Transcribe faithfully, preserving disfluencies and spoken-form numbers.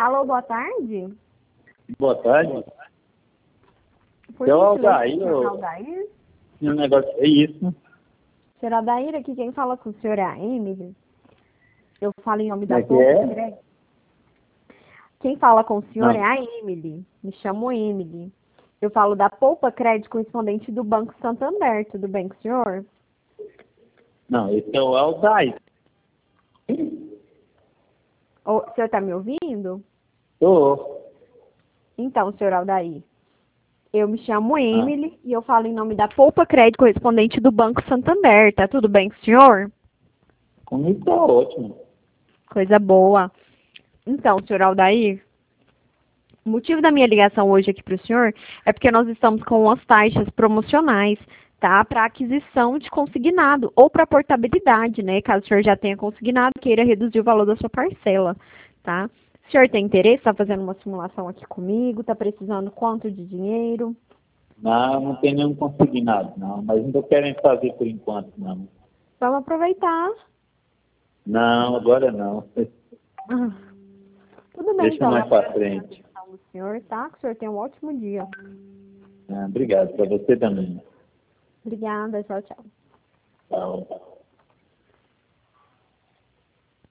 Alô, boa tarde. Boa tarde. Por Eu, gentileza, Aldair, senhor eu... Aldair? Um negócio... É isso. Senhor Aldair, aqui quem fala com o senhor é a Emily. Eu falo em nome Como da é que Poupa é? Crédito. Quem fala com o senhor é Não. a Emily. Me chamo Emily. Eu falo da Poupa Crédito, correspondente do Banco Santander. Tudo bem com o senhor? Não, esse é o Aldair. O senhor está me ouvindo? Tô. Então, senhor Aldair, eu me chamo Ah, Emily e eu falo em nome da Poupa Crédito, correspondente do Banco Santander. Tá tudo bem com o senhor? comigo tá ótimo. Coisa boa. Então, senhor Aldair, o motivo da minha ligação hoje aqui para o senhor é porque nós estamos com umas taxas promocionais, tá? Para aquisição de consignado ou para portabilidade, né? Caso o senhor já tenha consignado, queira reduzir o valor da sua parcela, tá? O senhor tem interesse? Está fazendo uma simulação aqui comigo? Está precisando quanto de dinheiro? Não, não tem nenhum consignado, não. Mas não tô querendo fazer por enquanto, não. Vamos aproveitar. Não, agora não. Ah, tudo bem, Deixa então. mais Eu pra agradeço a frente. atenção do senhor, tá? Que o senhor tenha um ótimo dia. Ah, obrigado. Pra você também. Obrigada. Tchau, tchau. Tchau.